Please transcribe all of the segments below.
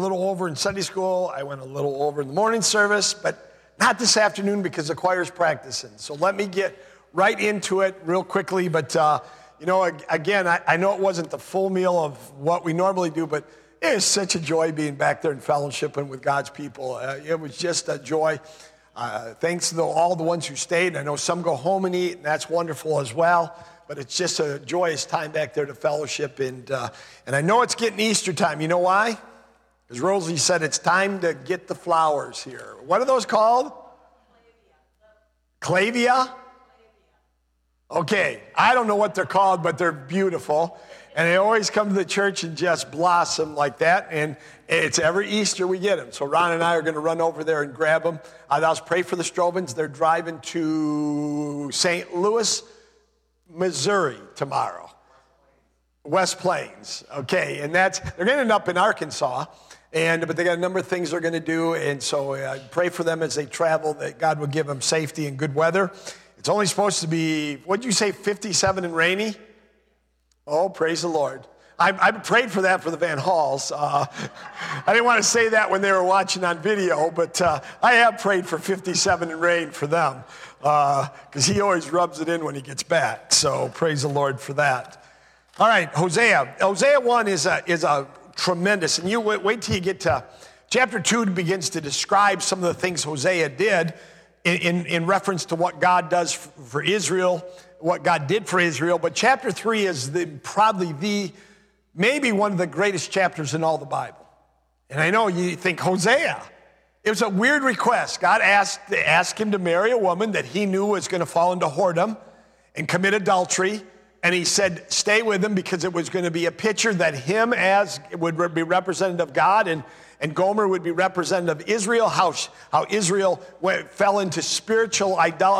little over in Sunday school. I went a little over in the morning service, but not this afternoon because the choir's practicing. So let me get right into it real quickly. But, again, I know it wasn't the full meal of what we normally do, but it is such a joy being back there and fellowshipping with God's people. It was just a joy. Thanks to all the ones who stayed. I know some go home and eat, and that's wonderful as well. But it's just a joyous time back there to fellowship. And I know it's getting Easter time. You know why? Because Rosalie said it's time to get the flowers here. What are those called? Clavia? Okay, I don't know what they're called, but they're beautiful. And they always come to the church and just blossom like that. And it's every Easter we get them. So Ron and I are going to run over there and grab them. Let's pray for the Strobans. They're driving to St. Louis, Missouri tomorrow. West Plains. Okay, and they're going to end up in Arkansas. But they got a number of things they're going to do. And so pray for them as they travel, that God will give them safety and good weather. It's only supposed to be, what'd you say, 57 and rainy? Oh, praise the Lord. I prayed for that for the Van Halls. I didn't want to say that when they were watching on video, but I have prayed for 57 and rain for them because he always rubs it in when he gets back. So praise the Lord for that. All right, Hosea. Hosea 1 is a tremendous, and you wait till you get to chapter 2. It begins to describe some of the things Hosea did in reference to what God does for Israel, what God did for Israel. But chapter 3 is maybe one of the greatest chapters in all the Bible. And I know you think, Hosea, it was a weird request. God asked him to marry a woman that he knew was going to fall into whoredom and commit adultery. And he said, stay with him because it was going to be a picture that him as would be representative of God and Gomer would be representative of Israel, how Israel fell into spiritual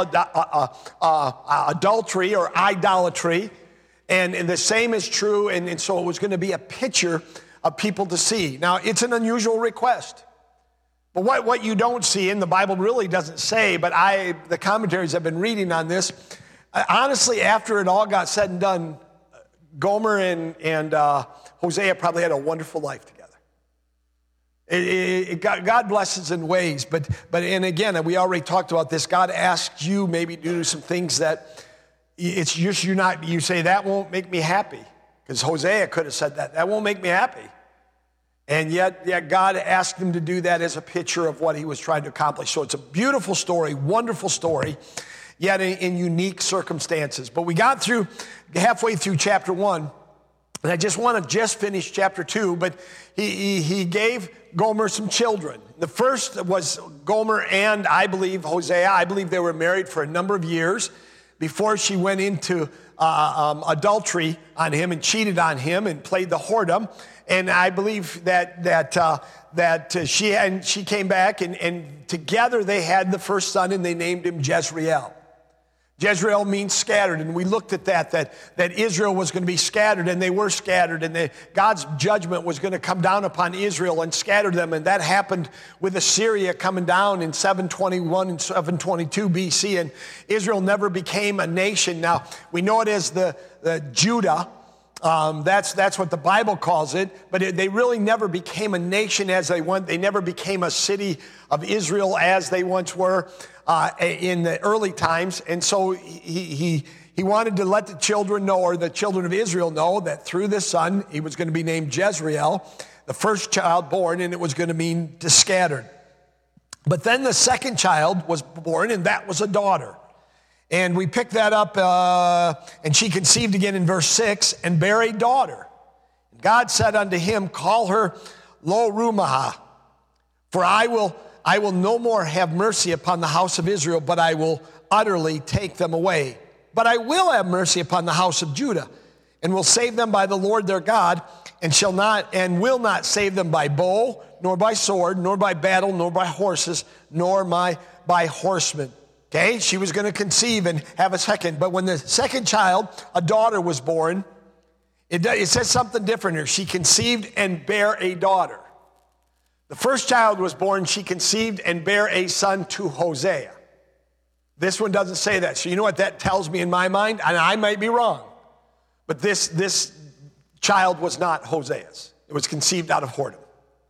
adultery or idolatry. And the same is true, and so it was going to be a picture of people to see. Now, it's an unusual request. But what you don't see, and the Bible really doesn't say, but the commentaries I've been reading on this, honestly, after it all got said and done, Gomer and Hosea probably had a wonderful life together. God blesses in ways, but and again, we already talked about this. God asks you maybe to do some things that it's just you say, that won't make me happy. Because Hosea could have said that won't make me happy. And yet God asked him to do that as a picture of what he was trying to accomplish. So it's a beautiful story, wonderful story, yet in unique circumstances. But we got halfway through chapter 1, and I just want to finish chapter 2, but he gave Gomer some children. The first was Gomer and, I believe, Hosea. I believe they were married for a number of years before she went into adultery on him and cheated on him and played the whoredom. And I believe that she came back and together they had the first son and they named him Jezreel. Jezreel means scattered, and we looked at that Israel was going to be scattered, and they were scattered, and God's judgment was going to come down upon Israel and scatter them, and that happened with Assyria coming down in 721 and 722 BC, and Israel never became a nation. Now, we know it as the Judah. That's what the Bible calls it, but they really never became a nation as they went. They never became a city of Israel as they once were in the early times. And so he wanted to let the children know, or the children of Israel know, that through this son, he was going to be named Jezreel, the first child born, and it was going to mean scattered. But then the second child was born, and that was a daughter. And we pick that up, and she conceived again in verse 6 and bare a daughter. And God said unto him, call her Lo-Ruhamah, for I will no more have mercy upon the house of Israel, but I will utterly take them away. But I will have mercy upon the house of Judah, and will save them by the Lord their God, and will not save them by bow, nor by sword, nor by battle, nor by horses, nor by horsemen. Okay, she was going to conceive and have a second. But when the second child, a daughter, was born, it says something different here. She conceived and bare a daughter. The first child was born, she conceived and bare a son to Hosea. This one doesn't say that. So you know what that tells me in my mind? And I might be wrong. But this child was not Hosea's. It was conceived out of whoredom.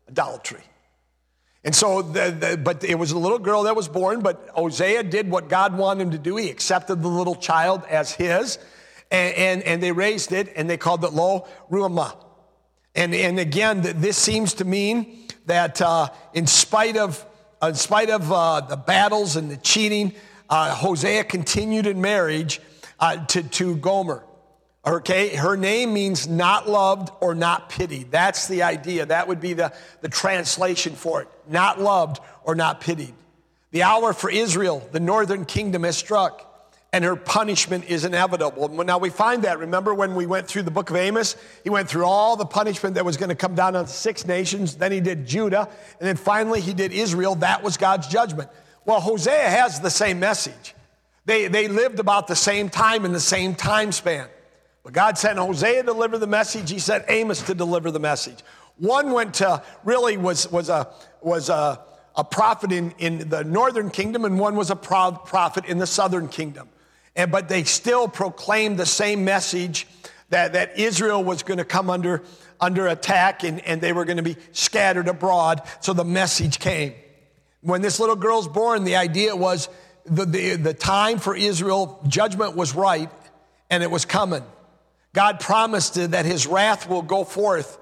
idolatry. And so, but it was a little girl that was born, but Hosea did what God wanted him to do. He accepted the little child as his, and they raised it, and they called it Lo Ruhamah. And again, this seems to mean that in spite of the battles and the cheating, Hosea continued in marriage to Gomer. Okay, her name means not loved or not pitied. That's the idea. That would be the translation for it. Not loved or not pitied. The hour for Israel, the northern kingdom, has struck, and her punishment is inevitable. Now we find that, remember when we went through the book of Amos, he went through all the punishment that was going to come down on 6 nations, then he did Judah, and then finally he did Israel. That was God's judgment. Well, Hosea has the same message. They lived about the same time in the same time span. But God sent Hosea to deliver the message. He sent Amos to deliver the message. One went to, really was a prophet in the northern kingdom, and one was a prophet in the southern kingdom. But they still proclaimed the same message that Israel was going to come under attack, and they were going to be scattered abroad. So the message came. When this little girl's born, the idea was the time for Israel, judgment was right, and it was coming. God promised that his wrath will go forth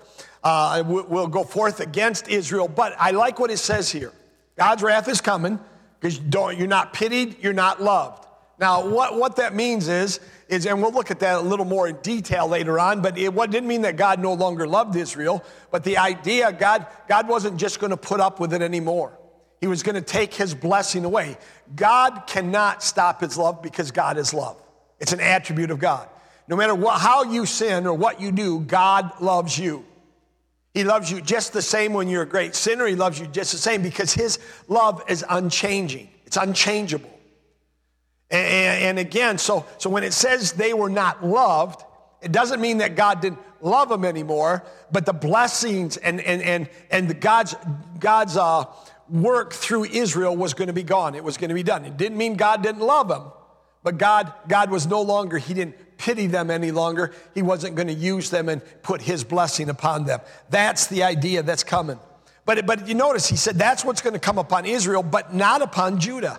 against Israel. But I like what it says here. God's wrath is coming because you're not pitied, you're not loved. Now, what that means is, and we'll look at that a little more in detail later on, but it didn't mean that God no longer loved Israel, but the idea, God wasn't just going to put up with it anymore. He was going to take his blessing away. God cannot stop his love because God is love. It's an attribute of God. No matter how you sin or what you do, God loves you. He loves you just the same when you're a great sinner. He loves you just the same because his love is unchanging. It's unchangeable. And again, so when it says they were not loved, it doesn't mean that God didn't love them anymore, but the blessings and God's work through Israel was going to be gone. It was going to be done. It didn't mean God didn't love them, but God was no longer, he didn't pity them any longer. He wasn't going to use them and put his blessing upon them. That's the idea that's coming. But you notice he said that's what's going to come upon Israel, but not upon Judah.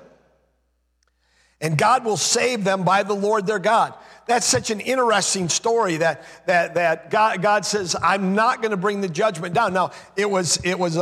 And God will save them by the Lord their God. That's such an interesting story that God says, I'm not going to bring the judgment down. Now, it was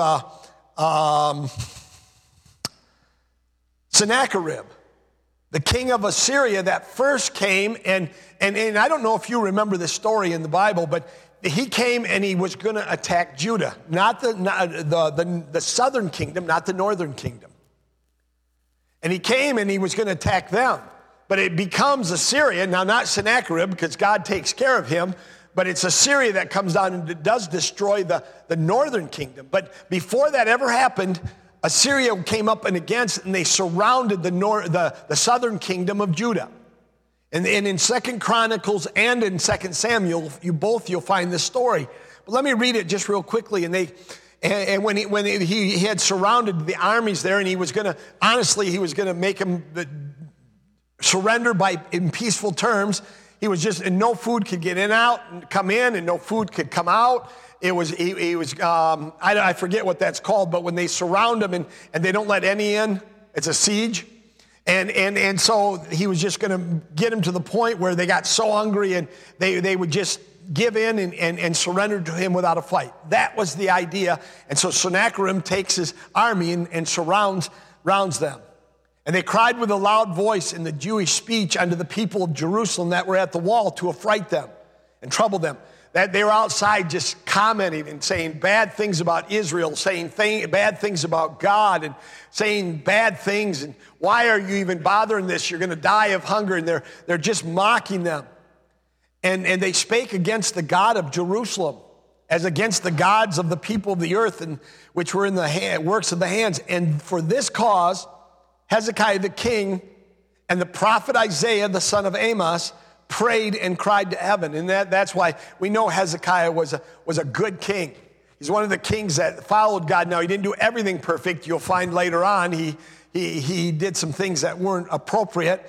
Sennacherib, the king of Assyria, that first came, and I don't know if you remember this story in the Bible, but he came and he was going to attack Judah, not the southern kingdom, not the northern kingdom. And he came and he was going to attack them. But it becomes Assyria, now not Sennacherib, because God takes care of him, but it's Assyria that comes down and does destroy the northern kingdom. But before that ever happened, Assyria came up and they surrounded the southern kingdom of Judah. And in 2 Chronicles and in 2 Samuel, you'll find this story. But let me read it just real quickly. And when he had surrounded the armies there, and he was going to make them surrender in peaceful terms. He was and no food could get come in, and no food could come out. I forget what that's called, but when they surround him and they don't let any in, it's a siege. And so he was just going to get him to the point where they got so hungry and they would just give in and surrender to him without a fight. That was the idea. And so Sennacherib takes his army and surrounds them. And they cried with a loud voice in the Jewish speech unto the people of Jerusalem that were at the wall to affright them and trouble them. That they were outside just commenting and saying bad things about Israel, saying bad things about God, and saying bad things. And why are you even bothering this? You're going to die of hunger. And they're just mocking them. And they spake against the God of Jerusalem, as against the gods of the people of the earth, and which were in the works of the hands. And for this cause, Hezekiah the king and the prophet Isaiah the son of Amos prayed and cried to heaven. And that's why we know Hezekiah was a good king. He's one of the kings that followed God. Now, he didn't do everything perfect. You'll find later on he did some things that weren't appropriate.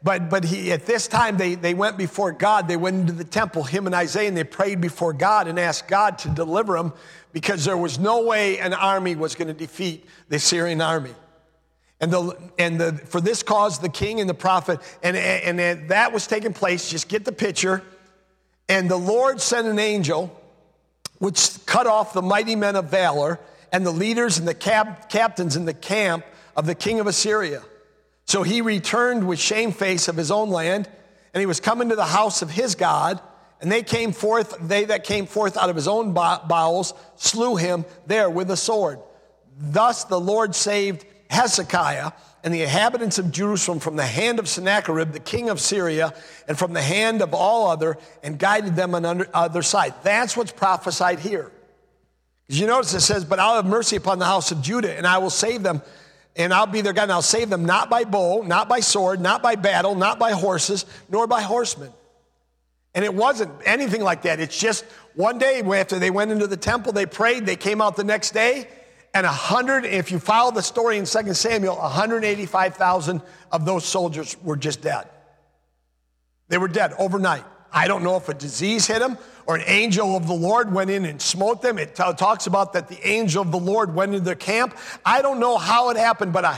But at this time, they went before God. They went into the temple, him and Isaiah, and they prayed before God and asked God to deliver them because there was no way an army was going to defeat the Assyrian army. For this cause, the king and the prophet, and that was taking place. Just get the picture. And the Lord sent an angel, which cut off the mighty men of valor and the leaders and the captains in the camp of the king of Assyria. So he returned with shamefaced of his own land, and he was coming to the house of his God, and they that came forth out of his own bowels slew him there with a sword. Thus the Lord saved Hezekiah and the inhabitants of Jerusalem from the hand of Sennacherib, the king of Syria, and from the hand of all other, and guided them on other side. That's what's prophesied here. Because you notice it says, but I'll have mercy upon the house of Judah, and I will save them, and I'll be their God, and I'll save them not by bow, not by sword, not by battle, not by horses, nor by horsemen. And it wasn't anything like that. It's just one day after they went into the temple, they prayed, they came out the next day, and if you follow the story in 2 Samuel, 185,000 of those soldiers were just dead. They were dead overnight. I don't know if a disease hit them or an angel of the Lord went in and smote them. It talks about that the angel of the Lord went into their camp. I don't know how it happened, but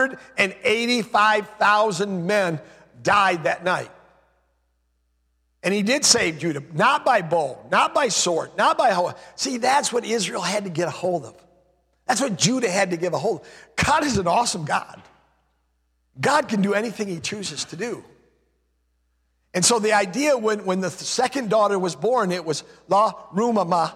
185,000 men died that night. And he did save Judah, not by bow, not by sword, not by horse. See, that's what Israel had to get a hold of. That's what Judah had to give a hold of. God is an awesome God. God can do anything he chooses to do. And so the idea when the second daughter was born, it was La Rumama.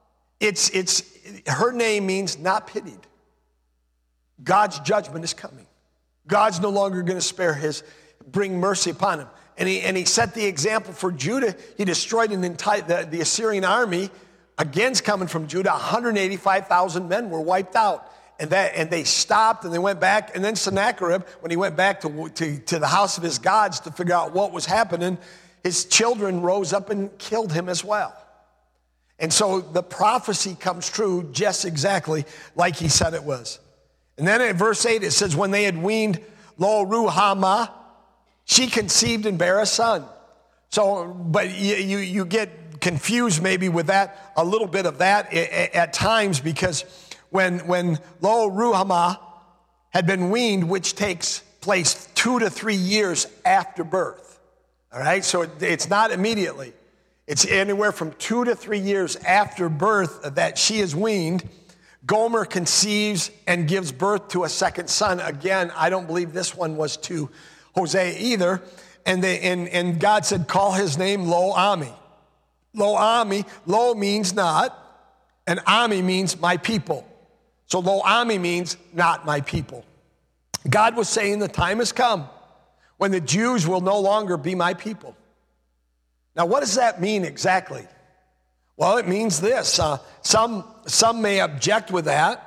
Her name means not pitied. God's judgment is coming. God's no longer going to bring mercy upon him. And he set the example for Judah. He destroyed the Assyrian army against coming from Judah. 185,000 men were wiped out. And they stopped and they went back. And then Sennacherib, when he went back to the house of his gods to figure out what was happening, his children rose up and killed him as well. And so the prophecy comes true just exactly like he said it was. And then in verse 8 it says, when they had weaned Lo-Ruhamah, she conceived and bare a son. So, but you get confused maybe with that, a little bit of that at times, because when Lo-Ruhamah had been weaned, which takes place 2 to 3 years after birth, all right? So it's not immediately. It's anywhere from 2 to 3 years after birth that she is weaned. Gomer conceives and gives birth to a second son. Again, I don't believe this one was to Hosea either. And God said, call his name Lo-Ami. Lo-Ami, Lo means not, and Ami means my people. So Lo-Ami means not my people. God was saying the time has come when the Jews will no longer be my people. Now, what does that mean exactly? Well, it means this. Some may object with that.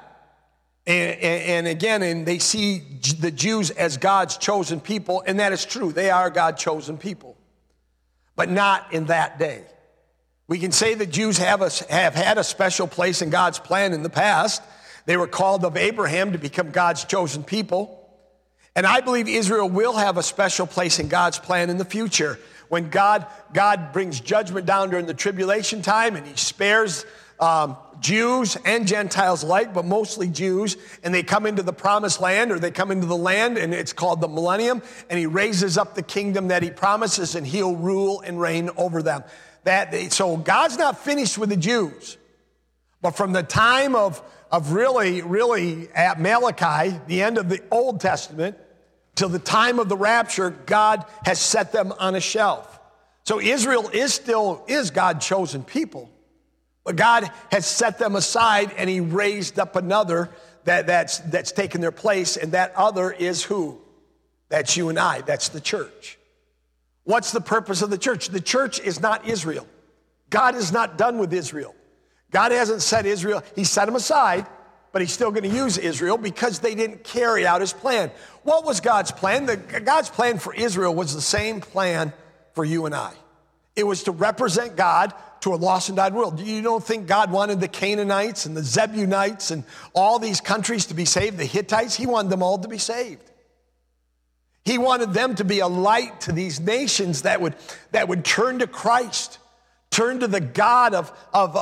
And they see the Jews as God's chosen people, and that is true. They are God's chosen people, but not in that day. We can say the Jews have had a special place in God's plan in the past. They were called of Abraham to become God's chosen people. And I believe Israel will have a special place in God's plan in the future when God brings judgment down during the tribulation time, and he spares Jews and Gentiles alike, but mostly Jews, and they come into the promised land, or they come into the land, and it's called the millennium, and he raises up the kingdom that he promises, and he'll rule and reign over them. So God's not finished with the Jews, but from the time of really at Malachi, the end of the Old Testament, till the time of the rapture, God has set them on a shelf. So Israel is God's chosen people. But God has set them aside, and he raised up another that's taken their place, and that other is who? That's you and I. That's the church. What's the purpose of the church? The church is not Israel. God is not done with Israel. God hasn't set Israel. He set them aside, but he's still going to use Israel because they didn't carry out his plan. What was God's plan? God's plan for Israel was the same plan for you and I. It was to represent God to a lost and dying world. You don't think God wanted the Canaanites and the Zebulunites and all these countries to be saved, the Hittites? He wanted them all to be saved. He wanted them to be a light to these nations that would turn to Christ, turn to the God of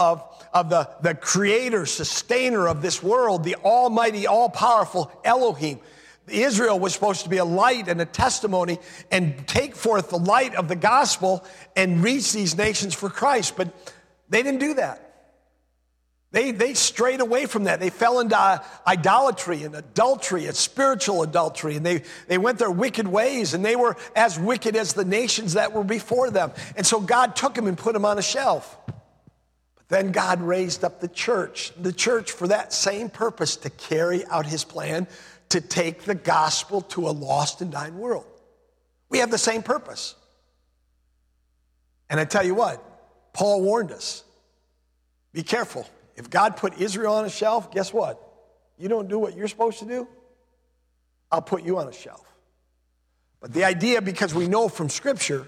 the creator, sustainer of this world, the almighty, all-powerful Elohim. Israel was supposed to be a light and a testimony and take forth the light of the gospel and reach these nations for Christ. But they didn't do that. They strayed away from that. They fell into idolatry and adultery and spiritual adultery, and they went their wicked ways, and they were as wicked as the nations that were before them. And so God took them and put them on a shelf. But then God raised up the church for that same purpose, to carry out his plan, to take the gospel to a lost and dying world. We have the same purpose. And I tell you what, Paul warned us, be careful. If God put Israel on a shelf, guess what? You don't do what you're supposed to do, I'll put you on a shelf. But the idea, because we know from Scripture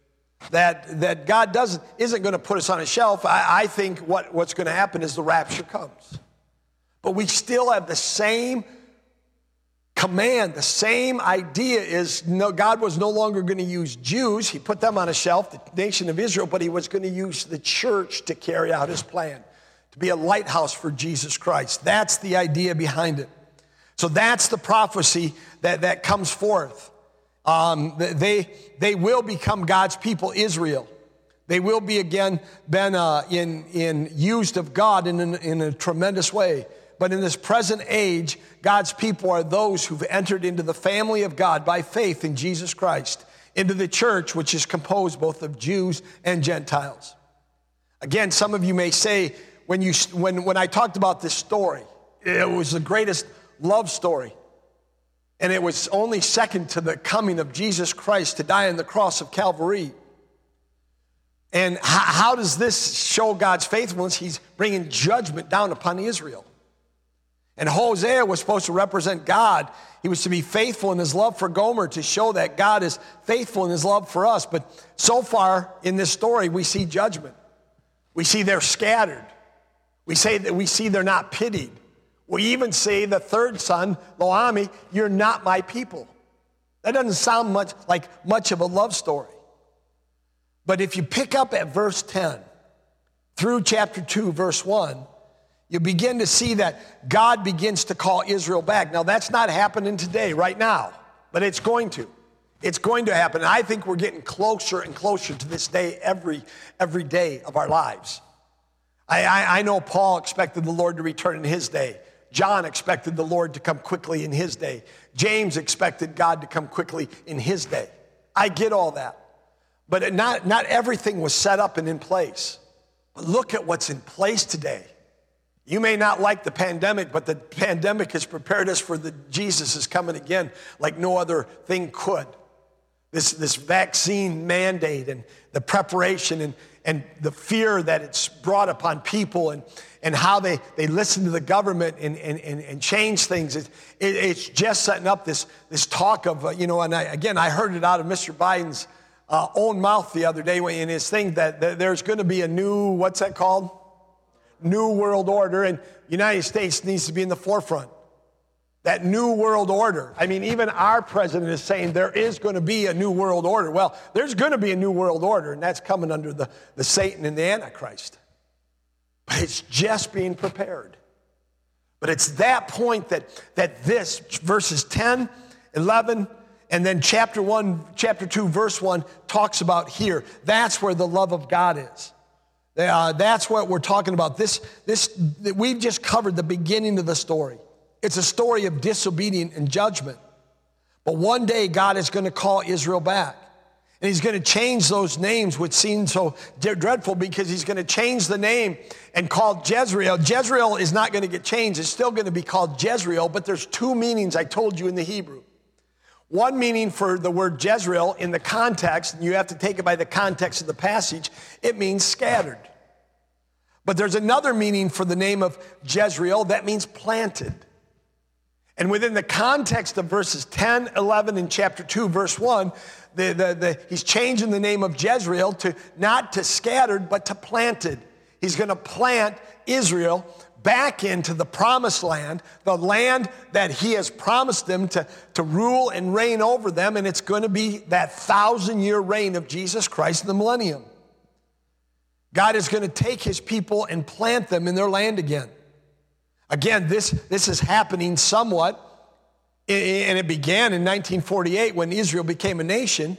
that God isn't going to put us on a shelf, I think what's going to happen is the rapture comes. But we still have the same command, the same idea is, no, God was no longer going to use Jews. He put them on a shelf, the nation of Israel, but he was going to use the church to carry out his plan, to be a lighthouse for Jesus Christ. That's the idea behind it. So that's the prophecy that comes forth. They will become God's people, Israel. They will be again been used of God in a tremendous way. But in this present age, God's people are those who've entered into the family of God by faith in Jesus Christ, into the church, which is composed both of Jews and Gentiles. Again, some of you may say, when I talked about this story, it was the greatest love story. And it was only second to the coming of Jesus Christ to die on the cross of Calvary. And how does this show God's faithfulness? He's bringing judgment down upon Israel. And Hosea was supposed to represent God. He was to be faithful in his love for Gomer, to show that God is faithful in his love for us. But so far in this story, we see judgment. We see they're scattered. We see they're not pitied. We even see the third son, Lo-Ammi, you're not my people. That doesn't sound much of a love story. But if you pick up at verse 10 through chapter 2, verse 1, you begin to see that God begins to call Israel back. Now, that's not happening today, right now, but it's going to. It's going to happen. And I think we're getting closer and closer to this day every day of our lives. I know Paul expected the Lord to return in his day. John expected the Lord to come quickly in his day. James expected God to come quickly in his day. I get all that. But not everything was set up and in place. But look at what's in place today. You may not like the pandemic, but the pandemic has prepared us for Jesus is coming again like no other thing could. This vaccine mandate and the preparation and the fear that it's brought upon people and how they listen to the government and change things. It's just setting up this talk of, I heard it out of Mr. Biden's own mouth the other day in his thing that there's going to be a new, what's that called? New world order, and the United States needs to be in the forefront. That new world order. I mean, even our president is saying there is going to be a new world order. Well, there's going to be a new world order, and that's coming under the Satan and the Antichrist. But it's just being prepared. But it's that point that this, verses 10, 11, and then chapter 2, verse 1 talks about here. That's where the love of God is. That's what we're talking about. We've just covered the beginning of the story. It's a story of disobedience and judgment. But one day God is going to call Israel back. And he's going to change those names, which seem so dreadful, because he's going to change the name and call Jezreel. Jezreel is not going to get changed. It's still going to be called Jezreel, but there's two meanings I told you in the Hebrew. One meaning for the word Jezreel in the context, and you have to take it by the context of the passage, it means scattered. But there's another meaning for the name of Jezreel that means planted. And within the context of verses 10, 11, and chapter 2, verse 1, he's changing the name of Jezreel to not to scattered, but to planted. He's going to plant Israel back into the promised land, the land that he has promised them to rule and reign over them, and it's going to be that 1,000-year reign of Jesus Christ in the millennium. God is going to take his people and plant them in their land again. Again, this is happening somewhat, and it began in 1948 when Israel became a nation.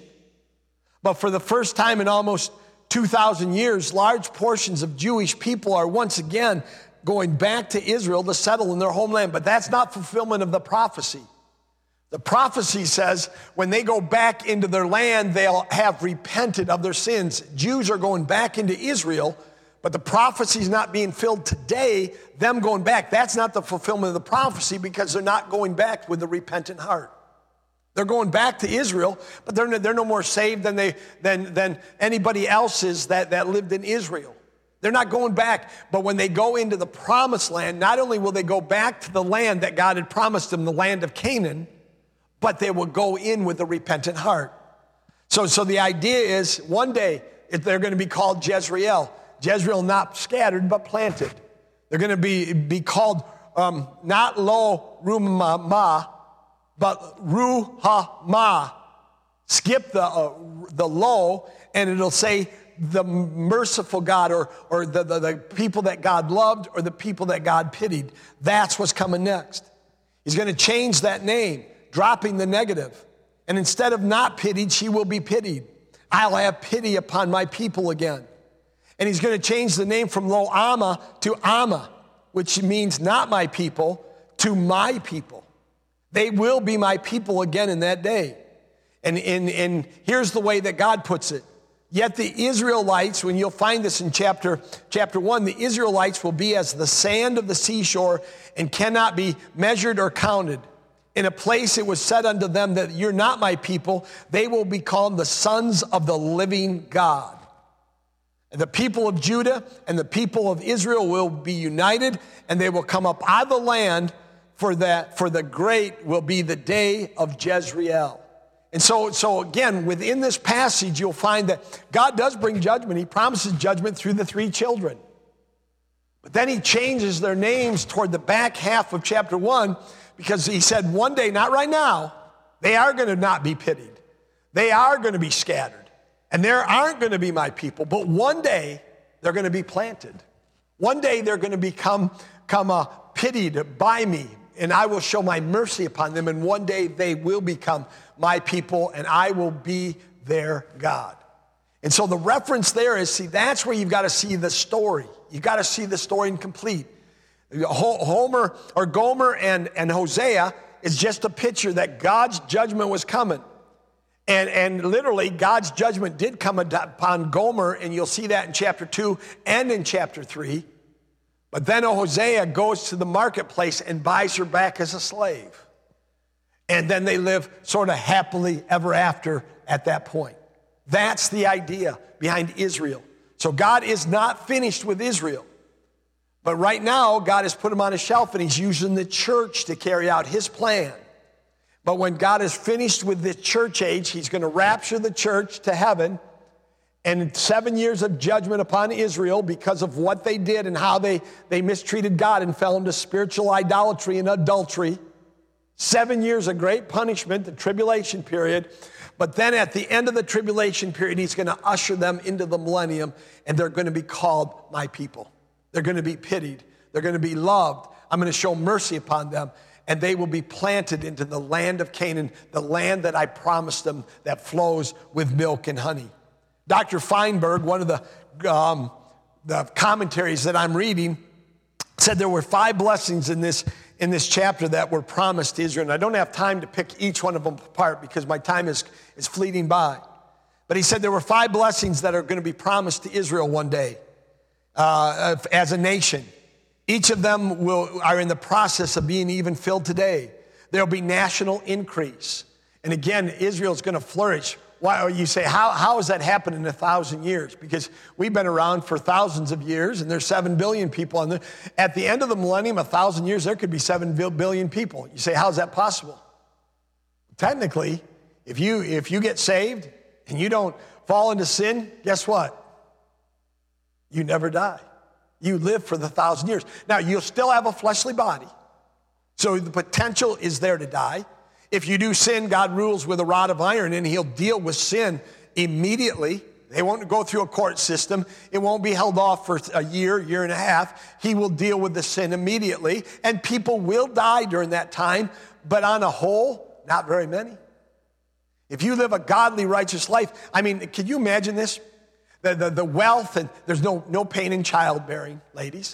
But for the first time in almost 2,000 years, large portions of Jewish people are once again going back to Israel to settle in their homeland. But that's not fulfillment of the prophecy. The prophecy says when they go back into their land, they'll have repented of their sins. Jews are going back into Israel, but the prophecy is not being filled today, them going back. That's not the fulfillment of the prophecy because they're not going back with a repentant heart. They're going back to Israel, but they're no more saved than anybody else is that lived in Israel. They're not going back, but when they go into the promised land, not only will they go back to the land that God had promised them, the land of Canaan, but they will go in with a repentant heart. So the idea is one day they're going to be called Jezreel. Jezreel not scattered, but planted. They're going to be called not Lo Ruhamah, but Ruhamah. Skip the Lo, and it'll say the merciful God, or the people that God loved, or the people that God pitied. That's what's coming next. He's going to change that name, dropping the negative. And instead of not pitied, she will be pitied. I'll have pity upon my people again. And he's going to change the name from Lo Amah to Amma, which means not my people, to my people. They will be my people again in that day. And here's the way that God puts it. Yet the Israelites, when you'll find this in chapter 1, the Israelites will be as the sand of the seashore and cannot be measured or counted. In a place it was said unto them that you're not my people, they will be called the sons of the living God. And the people of Judah and the people of Israel will be united, and they will come up out of the land, for the great will be the day of Jezreel. And so again, within this passage, you'll find that God does bring judgment. He promises judgment through the three children. But then he changes their names toward the back half of chapter 1, because he said one day, not right now, they are going to not be pitied. They are going to be scattered. And there aren't going to be my people. But one day, they're going to be planted. One day, they're going to become pitied by me. And I will show my mercy upon them. And one day, they will become my people. And I will be their God. And so the reference there is, see, that's where you've got to see the story. You've got to see the story incomplete. Gomer and Hosea is just a picture that God's judgment was coming. And literally, God's judgment did come upon Gomer, and you'll see that in chapter 2 and in chapter 3. But then Hosea goes to the marketplace and buys her back as a slave. And then they live sort of happily ever after at that point. That's the idea behind Israel. So God is not finished with Israel. But right now, God has put him on a shelf, and he's using the church to carry out his plan. But when God is finished with the church age, he's going to rapture the church to heaven. And 7 years of judgment upon Israel because of what they did and how they mistreated God and fell into spiritual idolatry and adultery. 7 years of great punishment, the tribulation period. But then at the end of the tribulation period, he's going to usher them into the millennium, and they're going to be called my people. They're going to be pitied. They're going to be loved. I'm going to show mercy upon them, and they will be planted into the land of Canaan, the land that I promised them that flows with milk and honey. Dr. Feinberg, one of the commentaries that I'm reading, said there were 5 blessings in this chapter that were promised to Israel. And I don't have time to pick each one of them apart because my time is fleeting by. But he said there were 5 blessings that are going to be promised to Israel one day. As a nation. Each of them are in the process of being even filled today. There'll be national increase. And again, Israel's going to flourish. Why? You say, how has that happened in 1,000 years? Because we've been around for thousands of years, and there's 7 billion people on there. At the end of the millennium, 1,000 years, there could be 7 billion people. You say, how is that possible? Technically, if you get saved and you don't fall into sin, guess what? You never die. You live for the 1,000 years. Now, you'll still have a fleshly body. So the potential is there to die. If you do sin, God rules with a rod of iron, and he'll deal with sin immediately. They won't go through a court system. It won't be held off for a year, year and a half. He will deal with the sin immediately, and people will die during that time, but on a whole, not very many. If you live a godly, righteous life, I mean, can you imagine this? The wealth, and there's no pain in childbearing, ladies.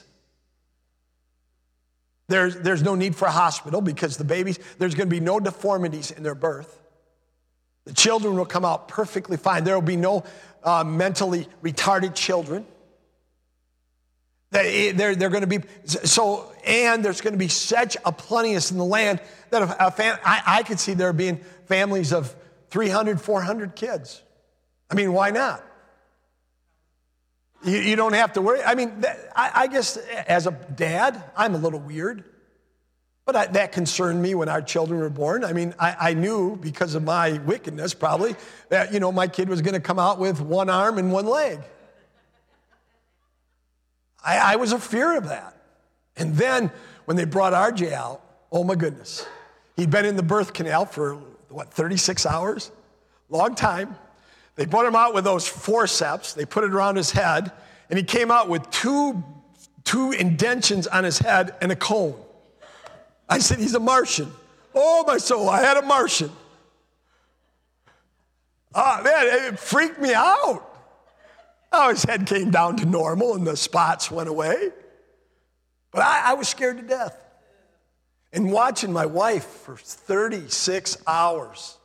There's no need for a hospital because the babies, there's going to be no deformities in their birth. The children will come out perfectly fine. There will be no mentally retarded children. They're going to be, so, and there's going to be such a plenteousness in the land that I could see there being families of 300, 400 kids. I mean, why not? You don't have to worry. I mean, I guess as a dad, I'm a little weird. But that concerned me when our children were born. I mean, I knew because of my wickedness probably that, my kid was going to come out with one arm and one leg. I was a fear of that. And then when they brought RJ out, oh my goodness. He'd been in the birth canal for, 36 hours? Long time. They put him out with those forceps. They put it around his head. And he came out with two indentions on his head and a cone. I said, he's a Martian. Oh, my soul, I had a Martian. Oh, man, it freaked me out. Oh, his head came down to normal and the spots went away. But I was scared to death. And watching my wife for 36 hours.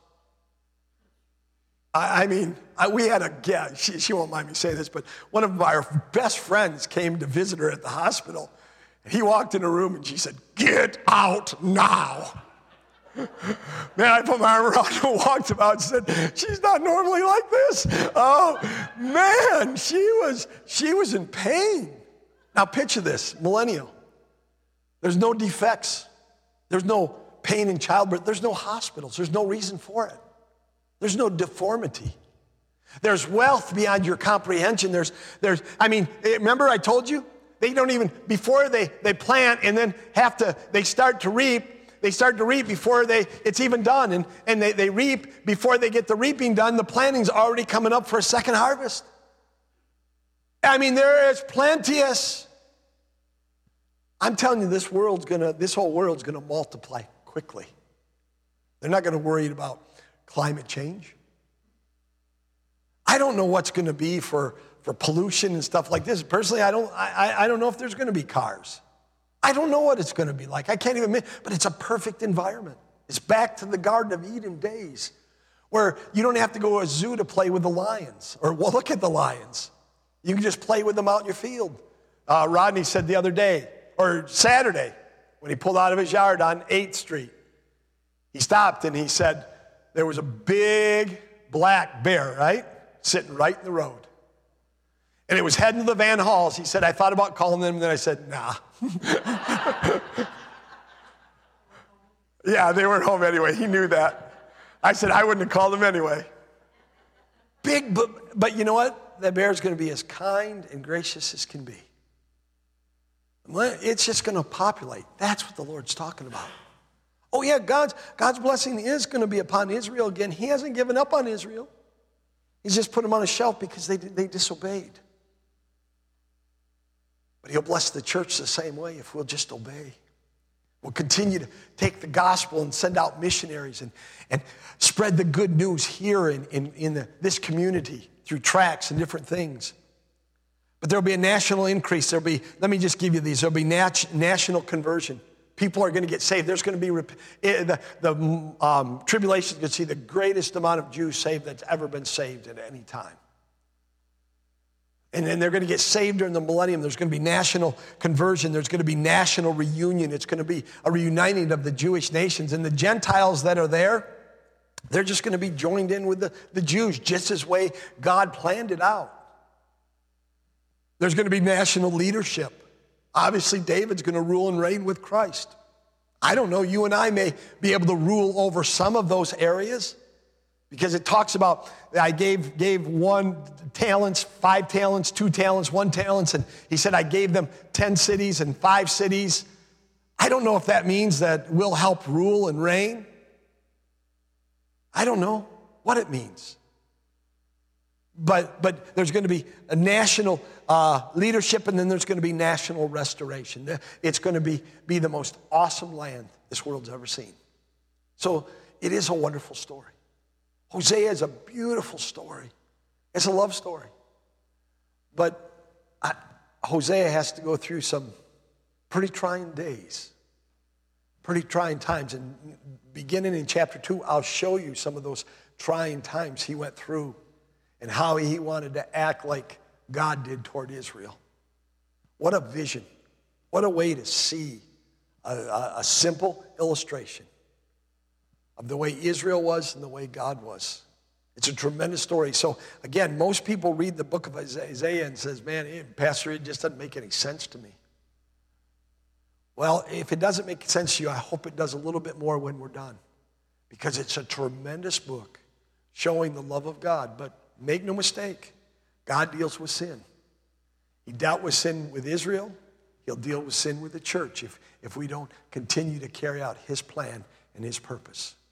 We had she won't mind me saying this, but one of our best friends came to visit her at the hospital. He walked in a room and she said, "Get out now." Man, I put my arm around her and walked him out and said, "She's not normally like this." Oh, man, she was in pain. Now picture this, millennial. There's no defects. There's no pain in childbirth. There's no hospitals. There's no reason for it. There's no deformity. There's wealth beyond your comprehension. Remember I told you? They don't even, before they plant and then they start to reap before it's even done. And they reap before they get the reaping done. The planting's already coming up for a second harvest. There is plenteous. I'm telling you, this whole world's gonna multiply quickly. They're not gonna worry about climate change. I don't know what's gonna be for pollution and stuff like this. Personally, I don't know if there's gonna be cars. I don't know what it's gonna be like. I can't even admit, but it's a perfect environment. It's back to the Garden of Eden days where you don't have to go to a zoo to play with the lions or look at the lions. You can just play with them out in your field. Rodney said the other day, or Saturday, when he pulled out of his yard on 8th Street, he stopped and he said, there was a big black bear, right? Sitting right in the road. And it was heading to the Van Halls. He said, I thought about calling them, and then I said, nah. Yeah, they weren't home anyway. He knew that. I said, I wouldn't have called them anyway. Big, but you know what? That bear is going to be as kind and gracious as can be. It's just going to populate. That's what the Lord's talking about. Oh yeah, God's blessing is going to be upon Israel again. He hasn't given up on Israel. He's just put them on a shelf because they disobeyed. But he'll bless the church the same way if we'll just obey. We'll continue to take the gospel and send out missionaries and spread the good news here in this community through tracts and different things. But there'll be a national increase. Let me just give you these. There'll be national conversion. People are going to get saved. There's going to be, the tribulation is going to see the greatest amount of Jews saved that's ever been saved at any time. And then they're going to get saved during the millennium. There's going to be national conversion. There's going to be national reunion. It's going to be a reuniting of the Jewish nations. And the Gentiles that are there, they're just going to be joined in with the Jews, just as way God planned it out. There's going to be national leadership. Obviously, David's going to rule and reign with Christ. I don't know, you and I may be able to rule over some of those areas Because it talks about, I gave 1 talents, 5 talents, 2 talents, 1 talent, and he said, I gave them 10 cities and 5 cities. I don't know if that means that we'll help rule and reign. I don't know what it means. But there's going to be a national leadership, and then there's going to be national restoration. It's going to be the most awesome land this world's ever seen. So it is a wonderful story. Hosea is a beautiful story. It's a love story. But Hosea has to go through some pretty trying days, pretty trying times. And beginning in chapter 2, I'll show you some of those trying times he went through and how he wanted to act like God did toward Israel. What a vision. What a way to see a simple illustration of the way Israel was and the way God was. It's a tremendous story. So again, most people read the book of Isaiah and says, man, Pastor, it just doesn't make any sense to me. Well, if it doesn't make sense to you, I hope it does a little bit more when we're done. Because it's a tremendous book showing the love of God. But make no mistake, God deals with sin. He dealt with sin with Israel. He'll deal with sin with the church if we don't continue to carry out his plan and his purpose.